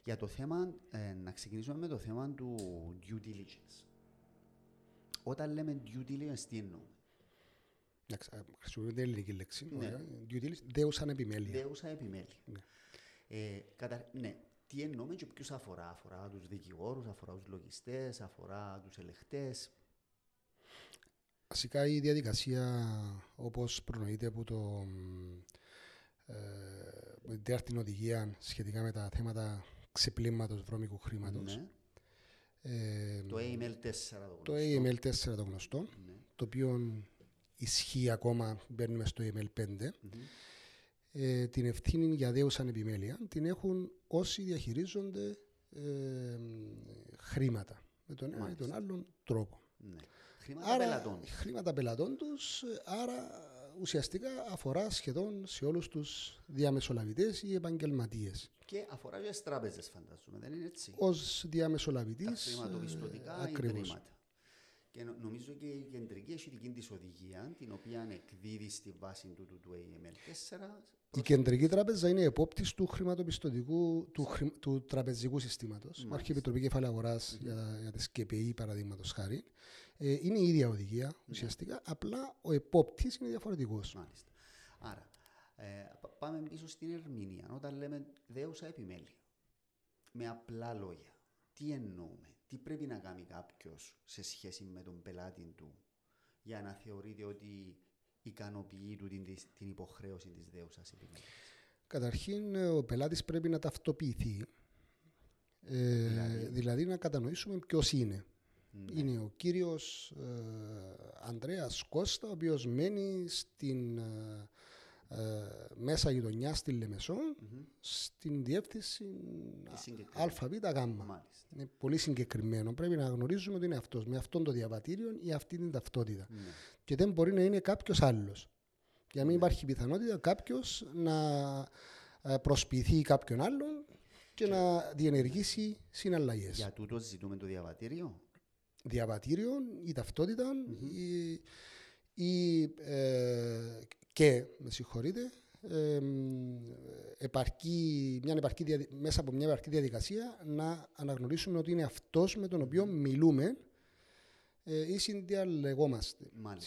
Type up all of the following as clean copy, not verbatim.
Για το θέμα, να ξεκινήσουμε με το θέμα του due diligence. Όταν λέμε due diligence, τι εννοούμε? Χρησιμοποιούμε την ελληνική λέξη. Ναι. Due diligence, δέουσαν επιμέλεια. Δέουσα επιμέλεια. Ναι. Ναι. Τι εννοούμε και ποιους αφορά? Αφορά τους δικηγόρους, αφορά τους λογιστές, αφορά τους ελεγχτές. Βασικά η διαδικασία όπως προνοείται από την τέταρτη οδηγία σχετικά με τα θέματα ξεπλήματος βρώμικου χρήματος. Ναι. Το AML4 το AML4 το γνωστό, ναι. το οποίο ισχύει ακόμα, μπαίνουμε στο AML5. Την ευθύνη για δέουσαν επιμέλεια την έχουν όσοι διαχειρίζονται χρήματα με τον ένα ή τον άλλον τρόπο. Ναι. Χρήματα πελατών τους, άρα ουσιαστικά αφορά σχεδόν σε όλους τους διαμεσολαβητές ή επαγγελματίες. Και αφορά και τις τράπεζες, φαντάζομαι, δεν είναι έτσι? Ως διαμεσολαβητής. Τα χρηματοπιστωτικά ακριβώς. ιδρύματα. Και νομίζω και η κεντρική έχει δική της οδηγία, την οποία εκδίδει στη βάση του AML4. Η κεντρική τράπεζα είναι επόπτης του χρηματοπιστωτικού, του τραπεζικού συστήματος. Υπάρχει η Επιτροπή Κεφαλαίου Αγοράς για τις ΚΠΗ, παραδείγματος χάρη. Είναι η ίδια οδηγία ουσιαστικά, απλά ο επόπτης είναι διαφορετικός. Μάλιστα. Άρα, πάμε πίσω στην ερμηνεία. Όταν λέμε δέουσα επιμέλεια, με απλά λόγια, τι εννοούμε? Τι πρέπει να κάνει κάποιος σε σχέση με τον πελάτη του για να θεωρείται ότι ικανοποιεί του την υποχρέωση της δέουσας επιμέλειας? Καταρχήν, ο πελάτης πρέπει να ταυτοποιηθεί. Δηλαδή να κατανοήσουμε ποιος είναι. Ναι. Είναι ο κύριος Ανδρέας Κώστα, ο οποίος μένει στην μέσα γειτονιά στη Λεμεσό, στην διεύθυνση ΑΒΓ. Είναι πολύ συγκεκριμένο. Πρέπει να γνωρίζουμε ότι είναι αυτός, με αυτόν το διαβατήριο ή αυτή την ταυτότητα. Ναι. Και δεν μπορεί να είναι κάποιος άλλος. Για να μην υπάρχει πιθανότητα κάποιος να προσποιηθεί κάποιον άλλον και να διενεργήσει συναλλαγές. Για τούτο ζητούμε το διαβατήριο. Διαβατήριο ή ταυτότητα και, με συγχωρείτε, μέσα από μια επαρκή διαδικασία να αναγνωρίσουμε ότι είναι αυτός με τον οποίο μιλούμε ή συνδιαλλασσόμαστε.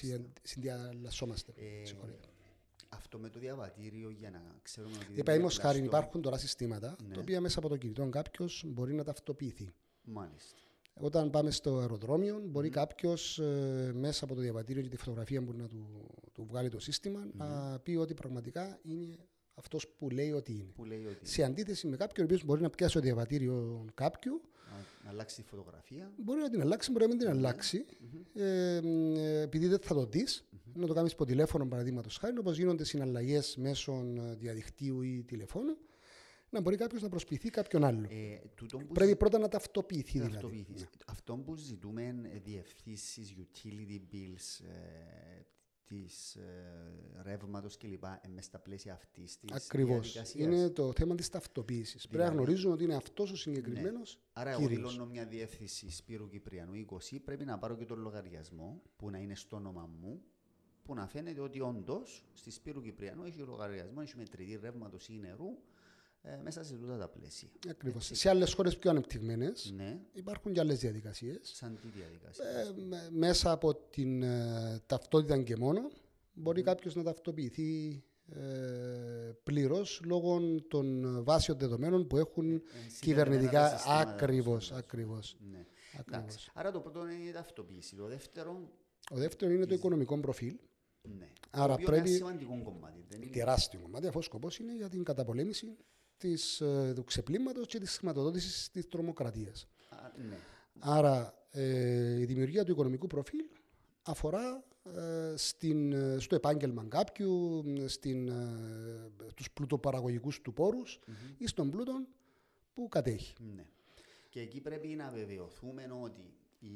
Αυτό με το διαβατήριο, για να ξέρουμε ότι... Παραδείγματος χάρη, υπάρχουν τώρα συστήματα, τα οποία μέσα από το κινητό κάποιος μπορεί να ταυτοποιηθεί. Μάλιστα. Όταν πάμε στο αεροδρόμιο, μπορεί κάποιος μέσα από το διαβατήριο και τη φωτογραφία που να του βγάλει το σύστημα να πει ότι πραγματικά είναι αυτός που λέει ότι είναι. Σε αντίθεση με κάποιον ο οποίος μπορεί να πιάσει το διαβατήριο κάποιου, να αλλάξει τη φωτογραφία. Μπορεί να την αλλάξει, μπορεί να μην την αλλάξει. Επειδή δεν θα το δεις, να το κάνεις από τηλέφωνο, παραδείγματος χάρη, όπως γίνονται συναλλαγές μέσω διαδικτύου ή τηλεφώνου. Να μπορεί κάποιος να προσποιηθεί κάποιον άλλο. Πρέπει πρώτα να ταυτοποιηθεί. Δηλαδή. Αυτό που ζητούμε διευθύνσεις, utility bills, της ρεύματος κλπ. Μες στα πλαίσια αυτής της διαδικασίας. Είναι το θέμα της ταυτοποίησης. Πρέπει να γνωρίζουμε ότι είναι αυτός ο συγκεκριμένος. Ναι. Άρα, εγώ δηλώνω μια διεύθυνση Σπύρου Κυπριανού 20, πρέπει να πάρω και τον λογαριασμό που να είναι στο όνομα μου, που να φαίνεται ότι όντως στη Σπύρου Κυπριανού έχει λογαριασμό, έχει μετρητή ρεύματος ή νερού. Μέσα σε τούτα τα πλαίσια. Ακριβώς. Σε άλλες χώρες πιο ανεπτυγμένες υπάρχουν και άλλες διαδικασίες. Σαν τι διαδικασίες? Μέσα από την ταυτότητα και μόνο μπορεί κάποιος να ταυτοποιηθεί πλήρως λόγω των βάσεων δεδομένων που έχουν κυβερνητικά. Ακριβώς. Ναι. Άρα το πρώτο είναι η ταυτοποίηση. Το δεύτερο είναι το οικονομικό προφίλ. Ναι. Άρα πρέπει. Είναι σημαντικό κομμάτι. Τεράστιο κομμάτι, αφού ο σκοπός είναι για την καταπολέμηση του ξεπλήματος και της χρηματοδότησης της τρομοκρατίας. Ναι. Άρα η δημιουργία του οικονομικού προφίλ αφορά στο επάγγελμα κάποιου, στους πλουτοπαραγωγικούς του πόρους ή στον πλούτο που κατέχει. Ναι. Και εκεί πρέπει να βεβαιωθούμε ότι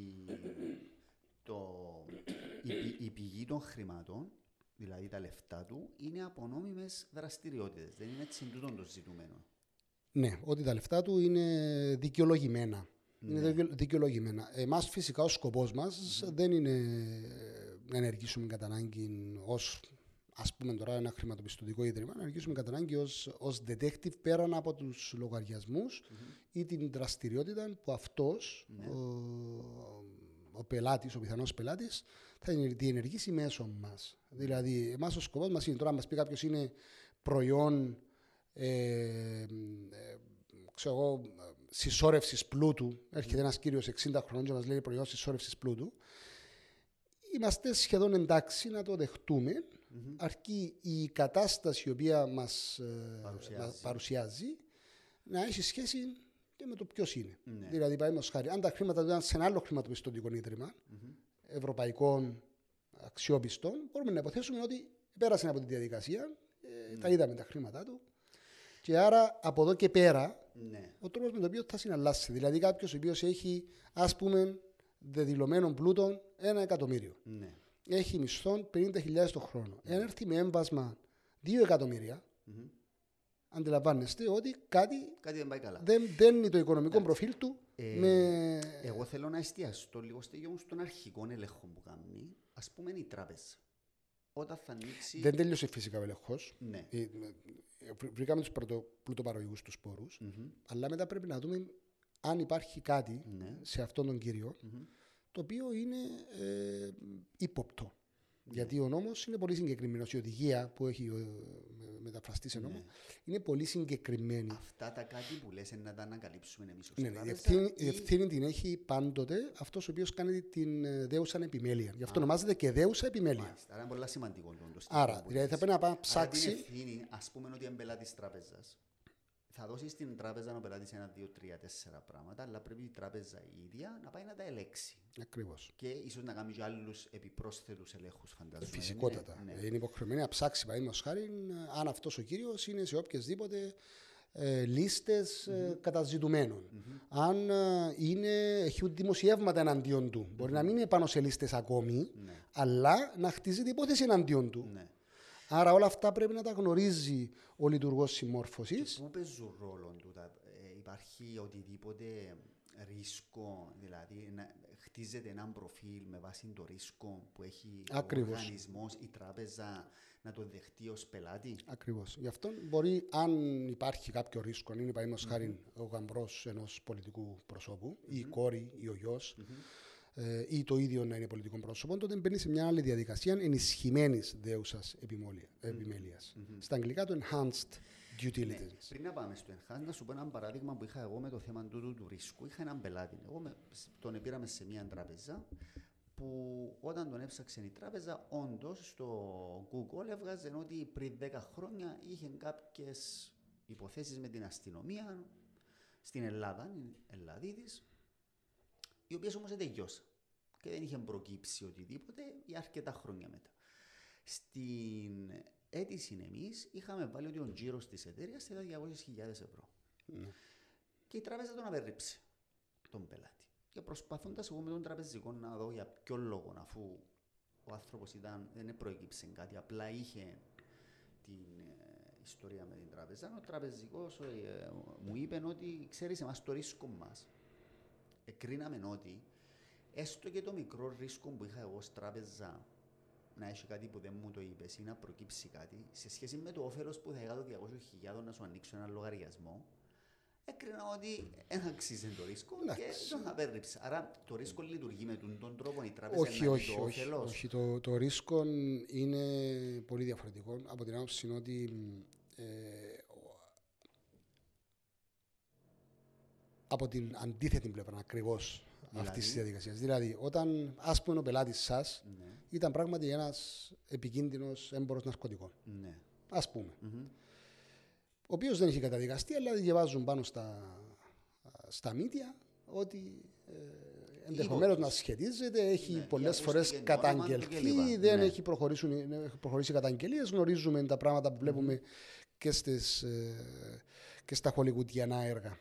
η πηγή των χρημάτων, δηλαδή τα λεφτά του, είναι από νόμιμες δραστηριότητες. Δεν είναι έτσι τούτο το ζητούμενο. Ναι, ότι τα λεφτά του είναι δικαιολογημένα. Ναι. Είναι δικαιολογημένα. Εμάς φυσικά ο σκοπός μας δεν είναι να ενεργήσουμε κατά ανάγκη ως ας πούμε τώρα ένα χρηματοπιστωτικό ίδρυμα, να αρχίσουμε κατά ανάγκη ως detective πέραν από τους λογαριασμούς ή την δραστηριότητα που αυτός, ο πελάτης, ο πιθανός πελάτης, θα διενεργήσει μέσω μας. Δηλαδή, εμάς ο σκοπός μας είναι τώρα να μας πει κάποιος είναι προϊόν συσσόρευσης πλούτου. Έρχεται ένας κύριος 60 χρονών και μας λέει προϊόν συσσόρευσης πλούτου. Είμαστε σχεδόν εντάξει να το δεχτούμε, αρκεί η κατάσταση η οποία μας παρουσιάζει να έχει σχέση και με το ποιος είναι. Ναι. Δηλαδή, παραδείγματος χάρη, αν τα χρήματα του ήταν σε ένα άλλο χρηματοπιστωτικό ίδρυμα, ευρωπαϊκών αξιόπιστων, μπορούμε να υποθέσουμε ότι πέρασε από τη διαδικασία, τα είδαμε τα χρήματά του. Και άρα από εδώ και πέρα, ο τρόπος με τον οποίο θα συναλλάσσει. Δηλαδή, κάποιος ο οποίος έχει, ας πούμε, δεδηλωμένων πλούτων 1 εκατομμύριο. Έχει μισθών 50.000 το χρόνο. Εάν έρθει με έμβασμα 2 εκατομμύρια, αντιλαμβάνεστε ότι κάτι δεν πάει καλά. Δεν είναι το οικονομικό προφίλ του. Εγώ θέλω να εστιαστώ λίγο στον αρχικό έλεγχο που κάνει, ας πούμε, η τράπεζα. Όταν θα ανοίξει... Δεν τέλειωσε φυσικά ο έλεγχος. Ναι. Βρήκαμε τους πλουτοπαραγωγούς τους πόρους, αλλά μετά πρέπει να δούμε αν υπάρχει κάτι σε αυτόν τον κύριο το οποίο είναι ύποπτο. Γιατί ο νόμος είναι πολύ συγκεκριμένος. Η οδηγία που έχει μεταφραστεί σε νόμο είναι πολύ συγκεκριμένη. Αυτά τα κάτι που λες να τα ανακαλύψουμε εμείς ως τράπεζα. Η ευθύνη την έχει πάντοτε αυτός ο οποίος κάνει την δέουσα επιμέλεια. Γι' αυτό ονομάζεται και δέουσα επιμέλεια. Άρα είναι πολύ σημαντικό. Άρα, δηλαδή θα πρέπει να πάει ψάξει. Άρα την ευθύνη, ας πούμε ότι είναι πελάτης τράπεζας. Θα δώσει στην τράπεζα να πελάτης 1, 2, 3, 4 πράγματα, αλλά πρέπει η τράπεζα η ίδια να πάει να τα ελέξει. Ακριβώς. Και ίσως να κάνει και άλλους επιπρόσθετους ελέγχους, φαντάζομαι. Φυσικότατα. Είναι υποχρεωμένη να ψάξει, παραδείγματος χάρη, αν αυτός ο κύριος είναι σε οποιασδήποτε λίστες καταζητουμένων. Αν έχει δημοσιεύματα εναντίον του. Μπορεί να μην είναι πάνω σε λίστες ακόμη, αλλά να χτίζεται υπόθεση εναντίον του. Άρα όλα αυτά πρέπει να τα γνωρίζει ο λειτουργός συμμόρφωσης. Πού παίζουν ρόλο του, υπάρχει οτιδήποτε ρίσκο, δηλαδή χτίζεται ένα προφίλ με βάση το ρίσκο που έχει ο οργανισμός, η τράπεζα να το δεχτεί ως πελάτη. Ακριβώς. Γι' αυτό μπορεί, αν υπάρχει κάποιο ρίσκο, αν είναι παραδείγματος χάρη ο γαμπρός ενός πολιτικού προσώπου, ή η κόρη ή ο γιος, ή το ίδιο να είναι πολιτικό πρόσωπο, τότε μπαίνει σε μια άλλη διαδικασία ενισχυμένης δέουσας επιμέλειας. Στα αγγλικά το enhanced due diligence. Πριν να πάμε στο enhanced, να σου πω ένα παράδειγμα που είχα εγώ με το θέμα του ρίσκου. Είχα έναν πελάτη. Εγώ τον πήραμε σε μια τράπεζα που όταν τον έψαξε η τράπεζα, όντως στο Google έβγαζε ότι πριν 10 χρόνια είχε κάποιες υποθέσεις με την αστυνομία στην Ελλάδα, Ελλαδίδης, οι οποίες όμως τελειώσαν και δεν είχε προκύψει οτιδήποτε για αρκετά χρόνια μετά. Στην αίτηση εμείς είχαμε βάλει ότι ο τζίρος της εταιρείας ήταν 200.000 ευρώ. Και η τράπεζα τον απέρριψε, τον πελάτη. Και προσπαθώντας εγώ με τον τραπεζικό να δω για ποιο λόγο, αφού ο άνθρωπος δεν προέκυψε κάτι, απλά είχε την ιστορία με την τράπεζα, ο τραπεζικός μου είπε ότι ξέρεις εμάς το ρίσκο μας. Εκρίναμε ότι έστω και το μικρό ρίσκο που είχα εγώ ως τράπεζα να έχει κάτι που δεν μου το είπες ή να προκύψει κάτι, σε σχέση με το όφελος που θα είχα το 200.000 να σου ανοίξω ένα λογαριασμό, έκρινα ότι δεν αξίζει το ρίσκο και τον απέρριψε. Άρα το ρίσκο λειτουργεί με τον τρόπο η τράπεζα να έχει το όφελος. Όχι, το ρίσκο είναι πολύ διαφορετικό από την άποψη ότι από την αντίθετη πλευρά ακριβώς αυτής της διαδικασίας. Δηλαδή, όταν ας πούμε ο πελάτης σας ήταν πράγματι ένας επικίνδυνος έμπορος ναρκωτικών. Ας πούμε. Ο οποίος δεν έχει καταδικαστεί, αλλά διαβάζουν πάνω στα μίδια ότι ενδεχομένως να σχετίζεται, έχει πολλές φορές καταγγελθεί, δεν έχει προχωρήσει καταγγελίες. Γνωρίζουμε τα πράγματα που βλέπουμε και στα χολιγουτιανά έργα.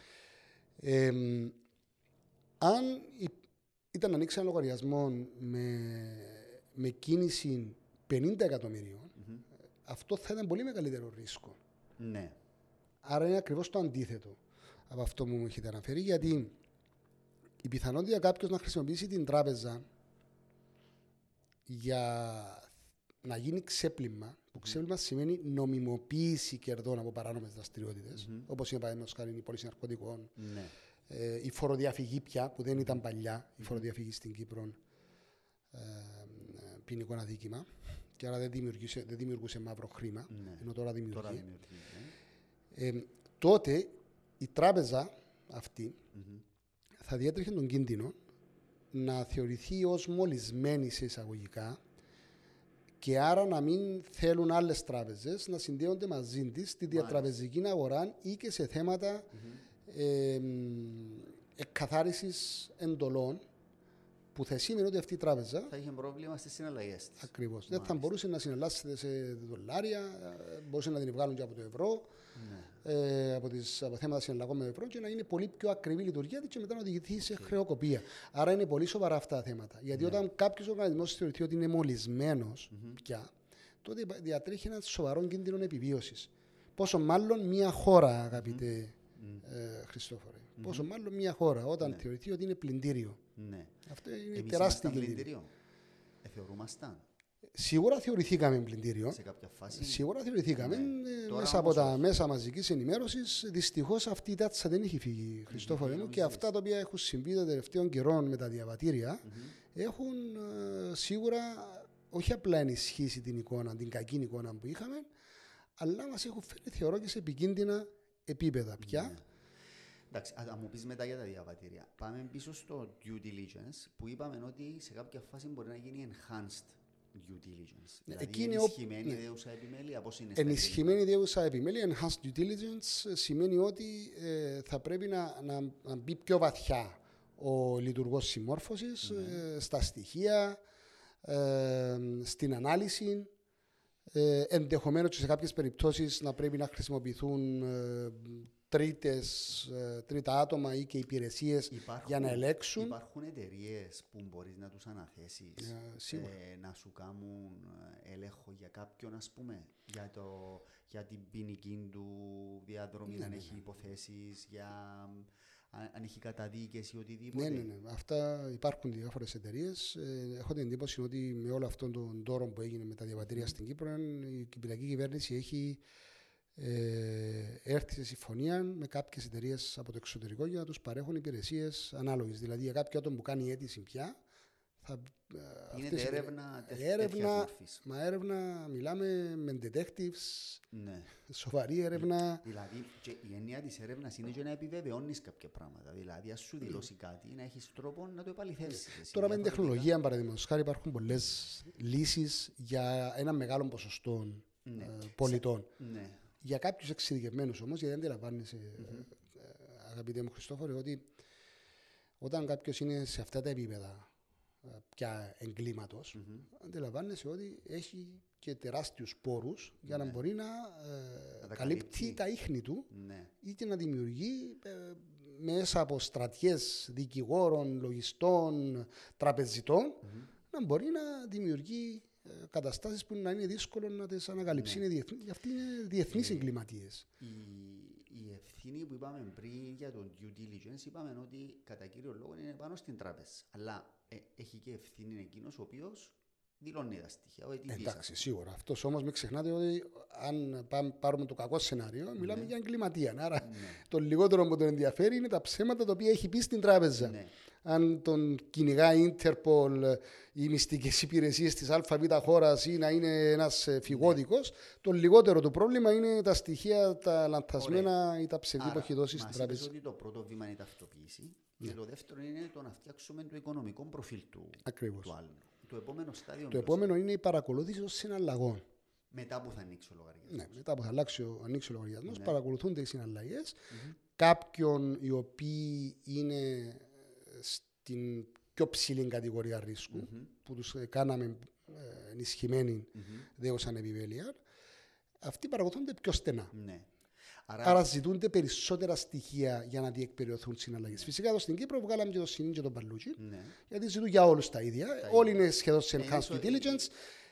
Αν ήταν να ανοίξει ένα λογαριασμό με κίνηση 50 εκατομμυρίων, αυτό θα ήταν πολύ μεγαλύτερο ρίσκο. Ναι. Άρα είναι ακριβώς το αντίθετο από αυτό που μου έχετε αναφέρει, γιατί η πιθανότητα κάποιος να χρησιμοποιήσει την τράπεζα για να γίνει ξέπλυμα, που ξέπλυμα σημαίνει νομιμοποίηση κερδών από παράνομες δραστηριότητες, όπως είναι παραδείγματος χάρη η πώληση ναρκωτικών, η φοροδιαφυγή πια, που δεν ήταν παλιά, η φοροδιαφυγή στην Κύπρο ποινικό αδίκημα, και άρα δεν δημιουργούσε μαύρο χρήμα, ενώ τώρα δημιουργεί. Τότε η τράπεζα αυτή θα διέτρεχε τον κίνδυνο να θεωρηθεί ως μολυσμένη σε εισαγωγικά, και άρα να μην θέλουν άλλες τράπεζες να συνδέονται μαζί της στη διατραπεζική αγορά ή και σε θέματα εκκαθάρισης εντολών, που θα σημαίνει ότι αυτή η τράπεζα θα είχε πρόβλημα στις συναλλαγές της. Ακριβώς. Δεν θα μπορούσε να συναλλάσσεται σε δολάρια, μπορούσε να την βγάλουν και από το ευρώ, από θέματα συναλλαγών με ευρώ, και να είναι πολύ πιο ακριβή η λειτουργία της και μετά να οδηγηθεί σε χρεοκοπία. Άρα είναι πολύ σοβαρά αυτά τα θέματα. Γιατί όταν κάποιος οργανισμός θεωρηθεί ότι είναι μολυσμένος πια, τότε διατρέχει ένα σοβαρό κίνδυνο επιβίωσης. Πόσο μάλλον μια χώρα, αγαπητέ Χριστόφορε. Πόσο μάλλον μια χώρα όταν θεωρηθεί ότι είναι πλυντήριο. Αυτό είναι τεράστιο κίνδυνο. Θεωρούμασταν. Σίγουρα θεωρηθήκαμε πλυντήριο. Σε κάποια φάση. Σίγουρα θεωρηθήκαμε μέσα από τα μέσα μαζικής ενημέρωσης. Δυστυχώς αυτή η τάτσα δεν έχει φύγει, Χριστόφορε μου, και αυτά τα οποία έχουν συμβεί τα τελευταίων καιρών με τα διαβατήρια έχουν σίγουρα όχι απλά ενισχύσει την εικόνα, την κακή εικόνα που είχαμε, αλλά μας έχουν φέρει, θεωρώ, και σε επικίνδυνα επίπεδα πια. Εντάξει, θα μου πεις μετά για τα διαβατήρια. Πάμε πίσω στο due diligence, που είπαμε ότι σε κάποια φάση μπορεί να γίνει enhanced due diligence. Δηλαδή ενισχυμένη δέουσα επιμέλεια, πώς είναι? Ενισχυμένη δέουσα επιμέλεια, enhanced due diligence, σημαίνει ότι θα πρέπει να μπει πιο βαθιά ο λειτουργός συμμόρφωσης στα στοιχεία, στην ανάλυση. Ενδεχομένως και σε κάποιες περιπτώσεις να πρέπει να χρησιμοποιηθούν τρίτα άτομα ή και υπηρεσίες για να ελέγξουν. Υπάρχουν εταιρείες που μπορείς να τους αναθέσεις να σου κάνουν έλεγχο για κάποιον, ας πούμε, για την ποινική του διαδρομή, αν έχει υποθέσεις, αν έχει καταδίκες ή οτιδήποτε. Ναι. Αυτά υπάρχουν διάφορες εταιρείες. Έχω την εντύπωση ότι με όλο αυτόν τον τόρο που έγινε με τα διαβατήρια στην Κύπρο, η κυπριακή κυβέρνηση έχει έρθει σε συμφωνία με κάποιες εταιρείες από το εξωτερικό για να τους παρέχουν υπηρεσίες ανάλογες. Δηλαδή για κάποιο άτομο που κάνει αίτηση πια, γίνεται έρευνα. Μα έρευνα, μιλάμε με detectives, σοβαρή έρευνα. Δηλαδή η έννοια της έρευνας είναι και να επιβεβαιώνεις κάποια πράγματα. Δηλαδή, αν σου δηλώσει κάτι, να έχεις τρόπο να το επαληθεύσεις. Τώρα με την τεχνολογία, παραδείγματος χάρη, υπάρχουν πολλές λύσεις για ένα μεγάλο ποσοστό πολιτών. Για κάποιους εξειδικευμένους όμως, γιατί αντιλαμβάνεσαι, αγαπητέ μου Χριστόφορε, ότι όταν κάποιος είναι σε αυτά τα επίπεδα πια εγκλήματος, αντιλαμβάνεσαι ότι έχει και τεράστιους πόρους για να μπορεί να καλύπτει τα ίχνη του ή και να δημιουργεί μέσα από στρατιές δικηγόρων, λογιστών, τραπεζιτών, να μπορεί να δημιουργεί καταστάσεις που να είναι δύσκολο να τις ανακαλύψει. Αυτοί είναι διεθνείς εγκληματίες. Η ευθύνη που είπαμε πριν για το due diligence, είπαμε ότι κατά κύριο λόγο είναι πάνω στην τράπεζα. Αλλά έχει και ευθύνη εκείνος ο οποίος δηλώνει τα στοιχεία. Εντάξει, σίγουρα. Αυτός όμως μην ξεχνάτε ότι αν πάρουμε το κακό σενάριο, μιλάμε για εγκληματία. Άρα το λιγότερο που τον ενδιαφέρει είναι τα ψέματα τα οποία έχει πει στην τράπεζα. Αν τον κυνηγά η Interpol, οι μυστικές υπηρεσίες της ΑΒ χώρας ή να είναι ένας φυγόδικος, το λιγότερο του πρόβλημα είναι τα στοιχεία, τα λανθασμένα ή τα ψευδή που έχει δώσει στην τράπεζα. Ότι το πρώτο βήμα είναι η ταυτοποίηση και το δεύτερο είναι το να φτιάξουμε το οικονομικό προφίλ του άλλου. Το επόμενο είναι η παρακολούθηση των συναλλαγών. Μετά που θα ανοίξει ο λογαριασμός. Ναι, μετά που θα ανοίξει ο λογαριασμός, παρακολουθούνται οι συναλλαγές. Κάποιον οι οποίοι είναι στην πιο ψηλή κατηγορία ρίσκου, που τους κάναμε ενισχυμένη δέουσα επιμέλεια, αυτοί παρακολουθούνται πιο στενά. Άρα ζητούνται περισσότερα στοιχεία για να διεκπεριωθούν συναλλαγές. Φυσικά εδώ στην Κύπρο βγάλαμε και το Σινίν και τον Παλούτσι, γιατί ζητούν για όλους τα ίδια. Όλοι είναι σχεδόν σε enhanced due diligence.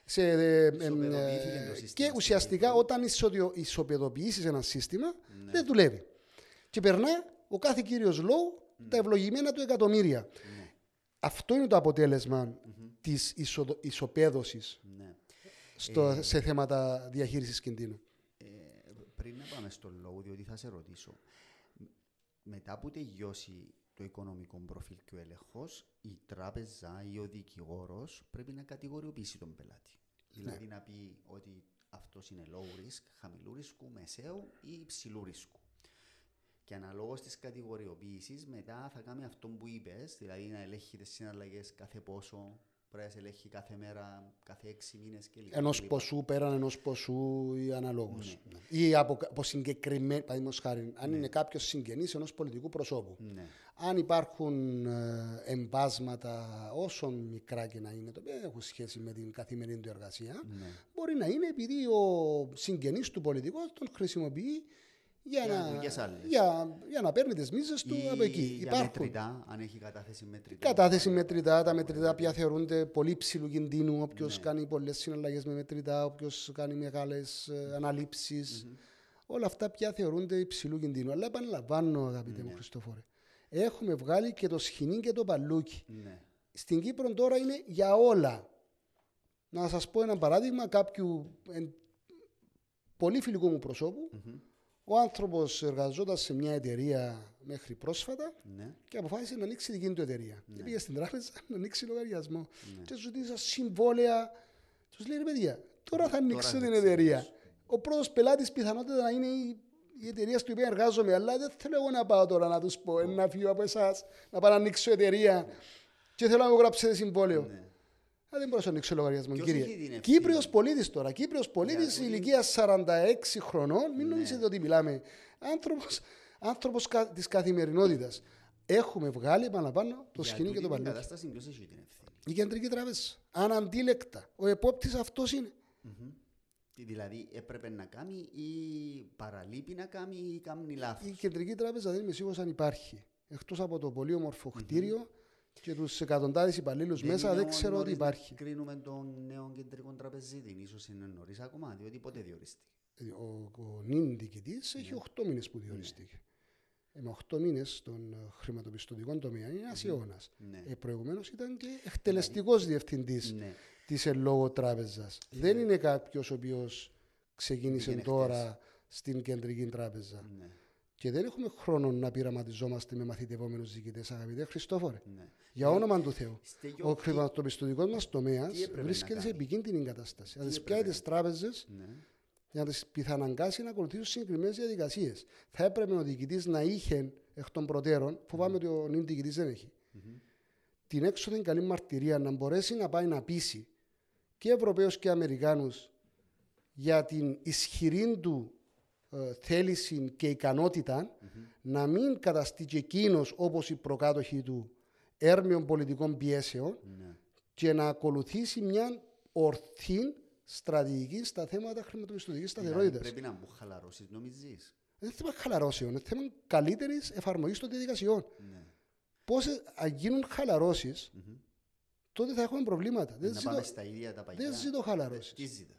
Και ουσιαστικά όταν ισοπεδοποιήσεις ένα σύστημα, δεν δουλεύει. Και περνά ο κάθε κύριος λόγου τα ευλογημένα του εκατομμύρια. Αυτό είναι το αποτέλεσμα της ισοπαίδωσης σε θέματα διαχείρισης κινδύνου. Πριν να πάμε στο λόγο, διότι θα σε ρωτήσω, μετά που τελειώσει το οικονομικό προφίλ και ο έλεγχος, η τράπεζα ή ο δικηγόρος πρέπει να κατηγοριοποιήσει τον πελάτη. Δηλαδή να πει ότι αυτός είναι low risk, χαμηλού ρίσκου, μεσαίου ή υψηλού ρίσκου. Και αναλόγως της κατηγοριοποίησης, μετά θα κάνει αυτό που είπες, δηλαδή να ελέγχει τις συναλλαγές κάθε πόσο, πρέπει να σε ελέγχει κάθε μέρα, κάθε 6 μήνες κλπ. Ενός ποσού, πέραν ενός ποσού ή αναλόγως. Ναι. Ή από συγκεκριμένη, παραδείγματος χάρη, αν είναι κάποιος συγγενής ενός πολιτικού προσώπου. Ναι. Αν υπάρχουν εμπάσματα, όσο μικρά και να είναι, το οποίο έχουν σχέση με την καθημερινή του εργασία, μπορεί να είναι επειδή ο συγγενής του πολιτικού τον χρησιμοποιεί για να παίρνει τις μίζες του από εκεί. Για μετρητά, αν έχει κατάθεση μετρητά. Κατάθεση μετρητά, τα μετρητά πια θεωρούνται πολύ ψηλού κινδύνου. Όποιος κάνει πολλές συναλλαγές με μετρητά, όποιος κάνει μεγάλες αναλήψεις. Όλα αυτά πια θεωρούνται υψηλού κινδύνου. Αλλά επαναλαμβάνω, αγαπητέ μου Χριστόφορε, έχουμε βγάλει και το σχοινί και το παλούκι. Στην Κύπρο τώρα είναι για όλα. Να σας πω ένα παράδειγμα κάποιου πολύ φιλικού μου προσώπου. Ο άνθρωπος εργαζόταν σε μια εταιρεία μέχρι πρόσφατα και αποφάσισε να ανοίξει δική του εταιρεία. Και πήγε στην τράπεζα να ανοίξει λογαριασμό. Και του ζήτησα συμβόλαια. Τους λέει: ρε παιδιά, τώρα θα ανοίξω την εταιρεία. Ο πρώτος πελάτης πιθανότητα να είναι η εταιρεία στην οποία εργάζομαι, αλλά δεν θέλω εγώ να πάω τώρα να τους πω: να φύγω από εσάς, να πάω να ανοίξω εταιρεία και θέλω να μου γράψετε συμβόλαιο. Δεν μπορώ να ανοίξω λογαριασμό, κύριε. Κύπριος πολίτης τώρα. Κύπριος πολίτης ηλικίας 46 χρονών. Μην νομίζετε ότι μιλάμε. Άνθρωπος της καθημερινότητας. Έχουμε βγάλει επαναπάνω το σκηνή και το παλιό. Η Κεντρική Τράπεζα. Αναντίλεκτα. Ο επόπτης αυτός είναι. Δηλαδή έπρεπε να κάνει ή παραλείπει να κάνει ή κάνει λάθος. Η Κεντρική Τράπεζα δεν είμαι σίγουρος αν υπάρχει. Εκτός από το πολύ όμορφο κτίριο. Και τους εκατοντάδες υπαλλήλους μέσα δεν ξέρω ότι υπάρχει. Κρίνουμε τον νέο κεντρικό τραπεζίτη. Ίσως είναι νωρίς ακόμα, διότι πότε διορίστηκε. Ο νυν διοικητής έχει 8 μήνες που διορίστηκε. Με 8 μήνες στον χρηματοπιστωτικό τομέα είναι ένας αιώνας. Προηγουμένως ήταν και εκτελεστικός διευθυντής της εν λόγω τράπεζας. Δεν είναι κάποιος ο οποίος ξεκίνησε τώρα στην Κεντρική Τράπεζα. Και δεν έχουμε χρόνο να πειραματιζόμαστε με μαθητευόμενους διοικητές, αγαπητέ Χριστόφορε. Για όνομα του Θεού. Ο χρηματοπιστωτικός μας τομέας βρίσκεται σε επικίνδυνη κατάσταση. Αν τις πιάει τις τράπεζες για να τις πιθαναγκάσει να ακολουθήσουν συγκεκριμένες διαδικασίες. Θα έπρεπε ο διοικητής να είχε εκ των προτέρων, φοβάμαι ότι ο νυν διοικητής δεν έχει, την έξοδο καλή μαρτυρία να μπορέσει να πάει να πείσει και Ευρωπαίους και Αμερικάνους για την ισχυρή του θέληση και ικανότητα να μην καταστεί και εκείνος όπως οι προκάτοχοι του έρμεων πολιτικών πιέσεων και να ακολουθήσει μια ορθή στρατηγική στα θέματα χρηματοπιστωτικής σταθερότητας. Πρέπει να μπουν χαλαρώσεις, νομίζεις? Δεν είναι θέμα χαλαρώσεων, είναι θέμα καλύτερης εφαρμογής των διαδικασιών. Πώς αν γίνουν χαλαρώσεις, τότε θα έχουμε προβλήματα. Δεν ζητώ χαλαρώσεις.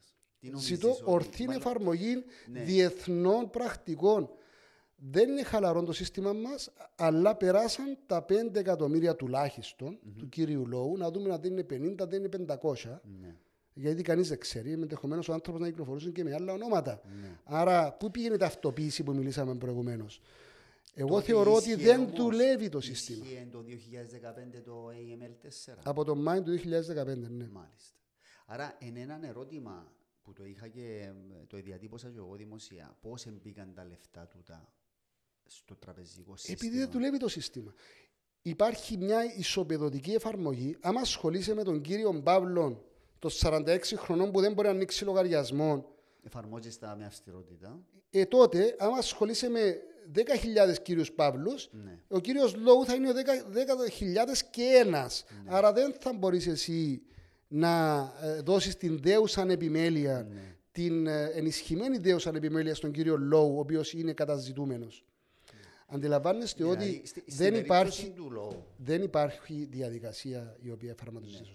Ζητώ ορθή εφαρμογή διεθνών πρακτικών. Δεν είναι χαλαρό το σύστημα μας, αλλά περάσαν τα 5 εκατομμύρια τουλάχιστον του κύριου Λόου. Να δούμε αν δεν είναι 50, δεν είναι 500. Γιατί κανείς δεν ξέρει. Ενδεχομένως ο άνθρωπος να κυκλοφορούσε και με άλλα ονόματα. Άρα, πού πήγαινε η ταυτοποίηση που μιλήσαμε προηγουμένως? Εγώ θεωρώ ότι δεν δουλεύει το σύστημα. Ισχύει το 2015 το AML4. Από τον Μάιο του 2015, ναι. Μάλιστα. Άρα, είναι ένα ερώτημα που το είχα και το διατύπωσα και εγώ δημοσία. Πώς μπήκαν τα λεφτά τούτα στο τραπεζικό σύστημα? Επειδή δεν δουλεύει το σύστημα. Υπάρχει μια ισοπεδωτική εφαρμογή. Άμα ασχολείσαι με τον κύριο Παύλο, των 46 χρονών που δεν μπορεί να ανοίξει λογαριασμό, εφαρμόζεις τα με αυστηρότητα. Τότε, άμα ασχολείσαι με 10.000 κύριους Παύλους, ο κύριος Λόου θα είναι ο 10.000 και ένας. Άρα δεν θα μπορείς εσύ να δώσεις την δέουσα επιμέλεια, την ενισχυμένη δέουσα επιμέλεια στον κύριο Λόου, ο οποίος είναι καταζητούμενος. Αντιλαμβάνεστε ότι δεν υπάρχει διαδικασία η οποία εφαρμόζεται.